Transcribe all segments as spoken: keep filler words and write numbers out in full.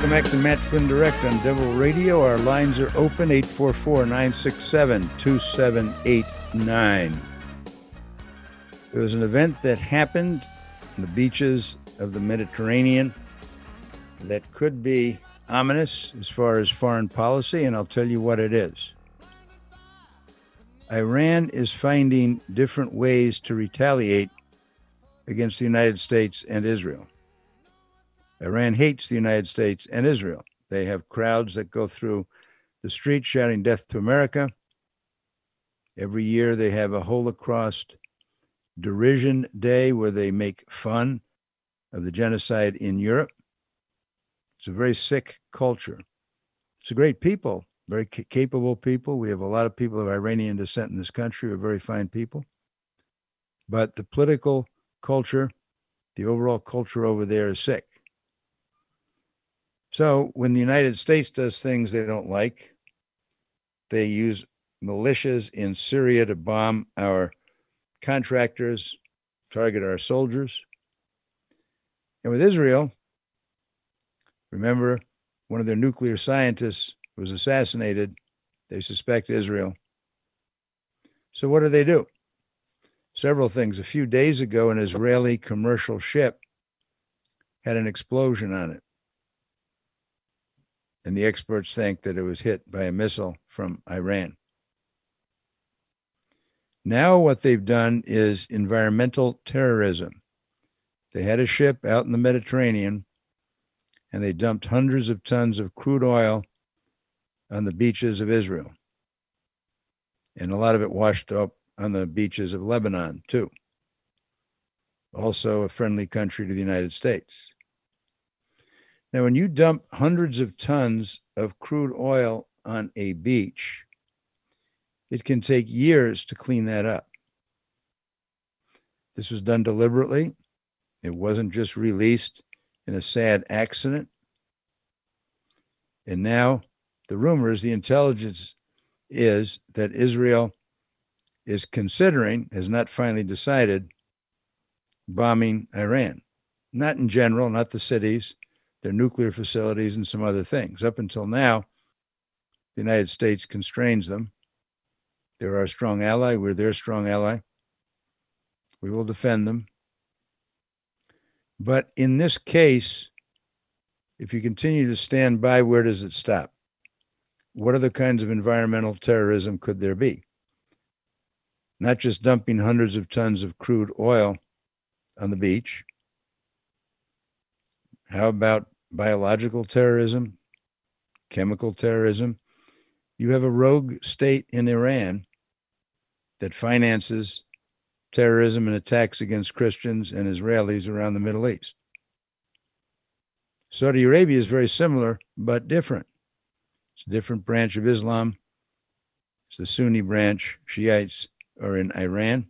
Welcome back to Matt Flynn Direct on Devil Radio. Our lines are open, eight four four, nine six seven, two seven eight nine. There was an event that happened on the beaches of the Mediterranean that could be ominous as far as foreign policy, and I'll tell you what it is. Iran is finding different ways to retaliate against the United States and Israel. Iran hates the United States and Israel. They have crowds that go through the streets shouting death to America. Every year they have a Holocaust derision day where they make fun of the genocide in Europe. It's a very sick culture. It's a great people, very c- capable people. We have a lot of people of Iranian descent in this country who are very fine people. But the political culture, the overall culture over there is sick. So when the United States does things they don't like, they use militias in Syria to bomb our contractors, target our soldiers. And with Israel, remember, one of their nuclear scientists was assassinated. They suspect Israel. So what do they do? Several things. A few days ago, an Israeli commercial ship had an explosion on it. And the experts think that it was hit by a missile from Iran. Now what they've done is environmental terrorism. They had a ship out in the Mediterranean, and they dumped hundreds of tons of crude oil on the beaches of Israel. And a lot of it washed up on the beaches of Lebanon, too. Also a friendly country to the United States. Now, when you dump hundreds of tons of crude oil on a beach, it can take years to clean that up. This was done deliberately. It wasn't just released in a sad accident. And now the rumor is, the intelligence is that Israel is considering, has not finally decided, bombing Iran. Not in general, not the cities, their nuclear facilities and some other things. Up until now, the United States constrains them. They're our strong ally. We're their strong ally. We will defend them. But in this case, if you continue to stand by, where does it stop? What other kinds of environmental terrorism could there be? Not just dumping hundreds of tons of crude oil on the beach. How about biological terrorism, chemical terrorism? You have a rogue state in Iran that finances terrorism and attacks against Christians and Israelis around the Middle East. Saudi Arabia is very similar, but different. It's a different branch of Islam. It's the Sunni branch. Shiites are in Iran.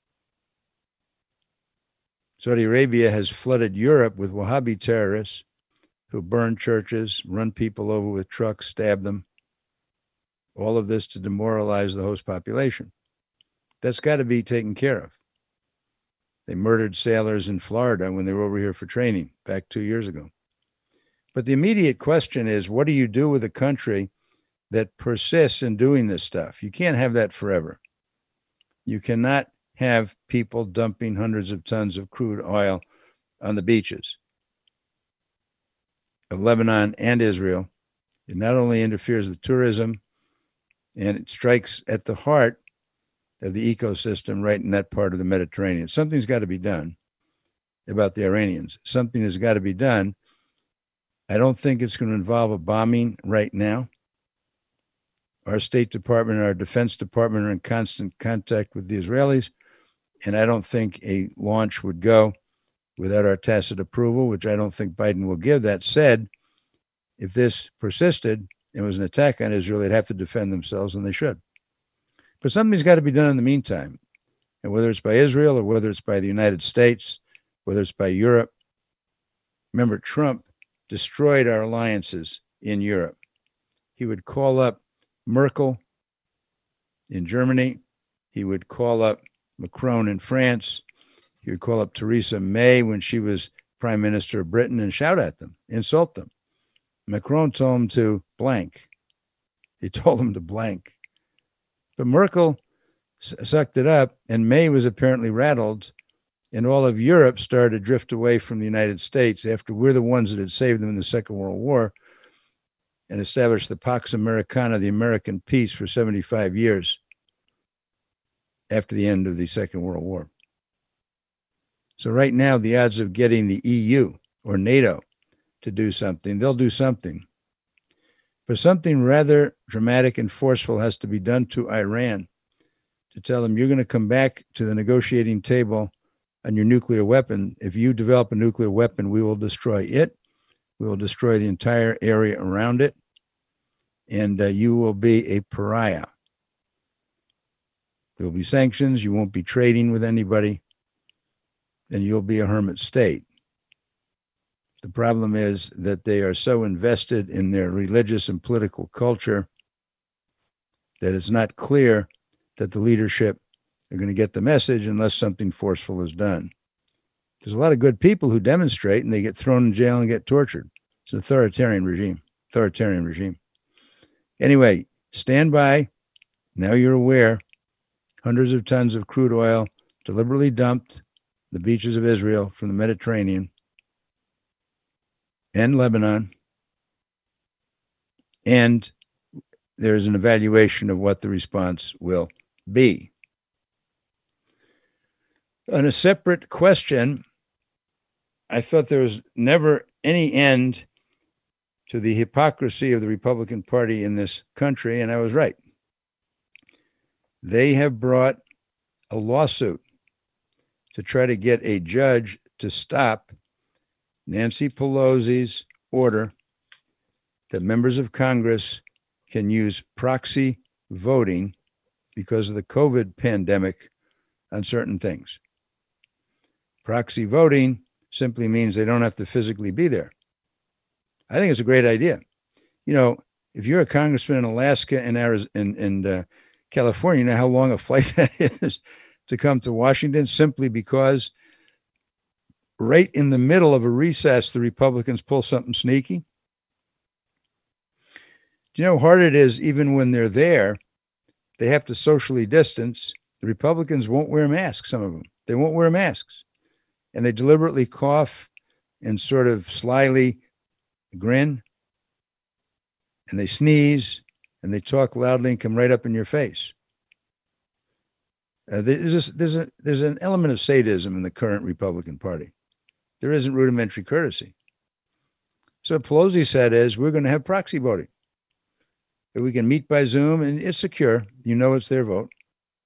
Saudi Arabia has flooded Europe with Wahhabi terrorists who burn churches, run people over with trucks, stab them. All of this to demoralize the host population. That's got to be taken care of. They murdered sailors in Florida when they were over here for training back two years ago. But the immediate question is, what do you do with a country that persists in doing this stuff? You can't have that forever. You cannot have people dumping hundreds of tons of crude oil on the beaches of Lebanon and Israel. It not only interferes with tourism, and it strikes at the heart of the ecosystem right in that part of the Mediterranean. Something's got to be done about the Iranians. Something has got to be done. I don't think it's going to involve a bombing right now. Our State Department and our Defense Department are in constant contact with the Israelis, and I don't think a launch would go without our tacit approval, which I don't think Biden will give. That said, if this persisted and was an attack on Israel, they'd have to defend themselves, and they should. But something's got to be done in the meantime. And whether it's by Israel or whether it's by the United States, whether it's by Europe. Remember, Trump destroyed our alliances in Europe. He would call up Merkel in Germany. He would call up Macron in France. He would call up Theresa May when she was Prime Minister of Britain and shout at them, insult them. Macron told him to blank. He told him to blank. But Merkel s- sucked it up, and May was apparently rattled, and all of Europe started to drift away from the United States after we're the ones that had saved them in the Second World War and established the Pax Americana, the American peace, for seventy-five years after the end of the Second World War. So right now, the odds of getting the E U or NATO to do something, they'll do something. But something rather dramatic and forceful has to be done to Iran to tell them you're going to come back to the negotiating table on your nuclear weapon. If you develop a nuclear weapon, we will destroy it. We will destroy the entire area around it. And uh, you will be a pariah. There will be sanctions. You won't be trading with anybody. And you'll be a hermit state. The problem is that they are so invested in their religious and political culture that it's not clear that the leadership are going to get the message unless something forceful is done. There's a lot of good people who demonstrate and they get thrown in jail and get tortured. It's an authoritarian regime, authoritarian regime. Anyway, stand by. Now you're aware. Hundreds of tons of crude oil deliberately dumped the beaches of Israel from the Mediterranean and Lebanon. And there's an evaluation of what the response will be. On a separate question, I thought there was never any end to the hypocrisy of the Republican Party in this country, and I was right. They have brought a lawsuit to try to get a judge to stop Nancy Pelosi's order that members of Congress can use proxy voting because of the COVID pandemic on certain things. Proxy voting simply means they don't have to physically be there. I think it's a great idea. You know, if you're a congressman in Alaska and Arizona and, and uh, California, you know how long a flight that is to come to Washington simply because right in the middle of a recess, the Republicans pull something sneaky. Do you know how hard it is even when they're there? They have to socially distance. The Republicans won't wear masks, some of them. They won't wear masks. And they deliberately cough and sort of slyly grin. And they sneeze and they talk loudly and come right up in your face. Uh, there's, this, there's, a, there's an element of sadism in the current Republican Party. There isn't rudimentary courtesy. So what Pelosi said is, we're going to have proxy voting. We can meet by Zoom, and it's secure. You know it's their vote.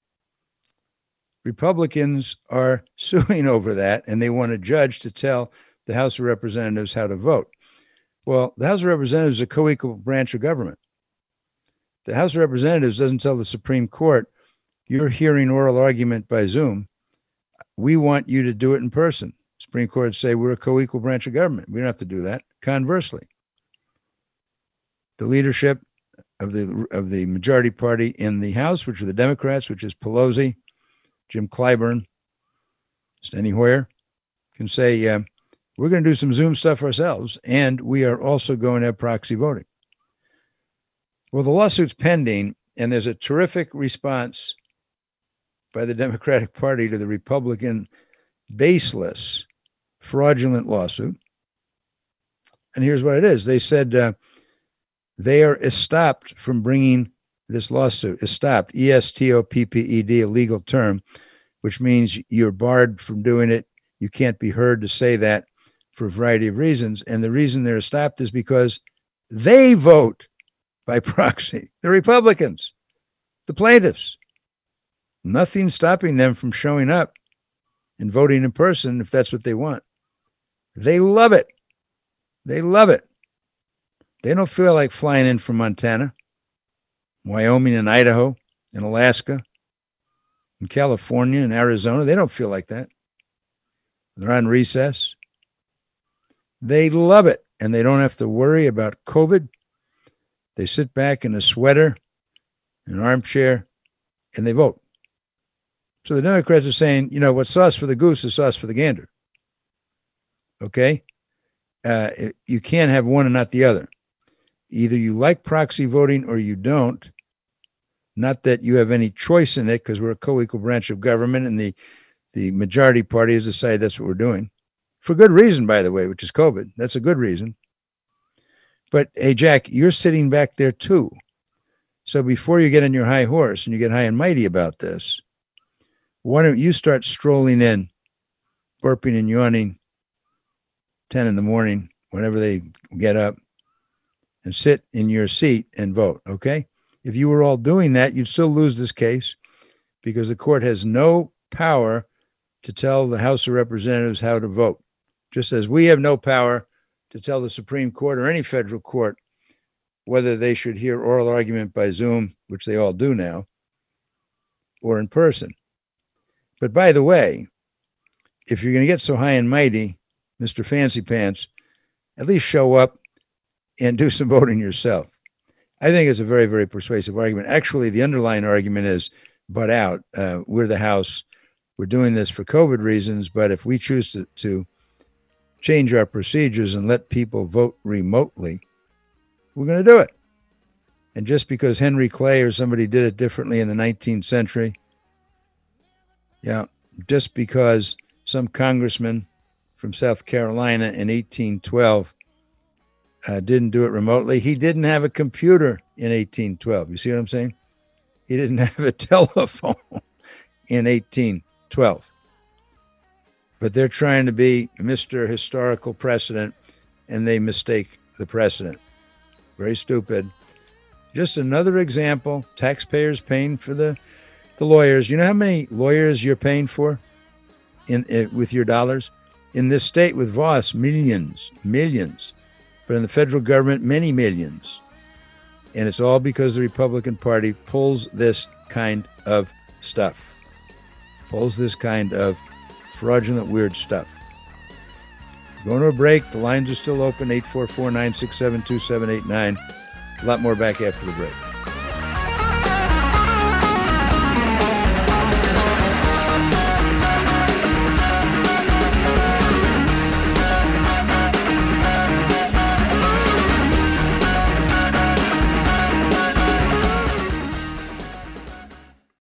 Republicans are suing over that, and they want a judge to tell the House of Representatives how to vote. Well, the House of Representatives is a co-equal branch of government. The House of Representatives doesn't tell the Supreme Court, you're hearing oral argument by Zoom. We want you to do it in person. Supreme Court say we're a co-equal branch of government. We don't have to do that. Conversely, the leadership of the of the majority party in the House, which are the Democrats, which is Pelosi, Jim Clyburn, Steny Hoyer, can say, uh, we're going to do some Zoom stuff ourselves, and we are also going to have proxy voting. Well, the lawsuit's pending, and there's a terrific response by the Democratic Party to the Republican baseless, fraudulent lawsuit. And here's what it is. They said uh, they are estopped from bringing this lawsuit. Estopped, E S T O P P E D, a legal term, which means you're barred from doing it. You can't be heard to say that for a variety of reasons. And the reason they're estopped is because they vote by proxy. The Republicans, the plaintiffs. Nothing stopping them from showing up and voting in person if that's what they want. They love it. They love it. They don't feel like flying in from Montana, Wyoming and Idaho and Alaska and California and Arizona. They don't feel like that. They're on recess. They love it, and they don't have to worry about COVID. They sit back in a sweater, an armchair, and they vote. So the Democrats are saying, you know, what's sauce for the goose is sauce for the gander. Okay? Uh, you can't have one and not the other. Either you like proxy voting or you don't. Not that you have any choice in it, because we're a co-equal branch of government and the, the majority party has decided that's what we're doing. For good reason, by the way, which is COVID. That's a good reason. But, hey, Jack, you're sitting back there too. So before you get on your high horse and you get high and mighty about this, why don't you start strolling in, burping and yawning, ten in the morning, whenever they get up, and sit in your seat and vote, okay? If you were all doing that, you'd still lose this case because the court has no power to tell the House of Representatives how to vote, just as we have no power to tell the Supreme Court or any federal court whether they should hear oral argument by Zoom, which they all do now, or in person. But by the way, if you're going to get so high and mighty, Mister Fancy Pants, at least show up and do some voting yourself. I think it's a very, very persuasive argument. Actually, the underlying argument is, butt out. Uh, we're the House. We're doing this for COVID reasons, but if we choose to, to change our procedures and let people vote remotely, we're going to do it. And just because Henry Clay or somebody did it differently in the nineteenth century, yeah, just because some congressman from South Carolina in eighteen twelve uh, didn't do it remotely, he didn't have a computer in eighteen twelve. You see what I'm saying? He didn't have a telephone in eighteen twelve. But they're trying to be Mister Historical Precedent, and they mistake the precedent. Very stupid. Just another example. Taxpayers paying for the, the lawyers. You know how many lawyers you're paying for in, in with your dollars? In this state with Voss, millions, millions. But in the federal government, many millions. And it's all because the Republican Party pulls this kind of stuff. Pulls this kind of fraudulent, weird stuff. Going to a break. The lines are still open, eight four four, nine six seven, two seven eight nine. A lot more back after the break.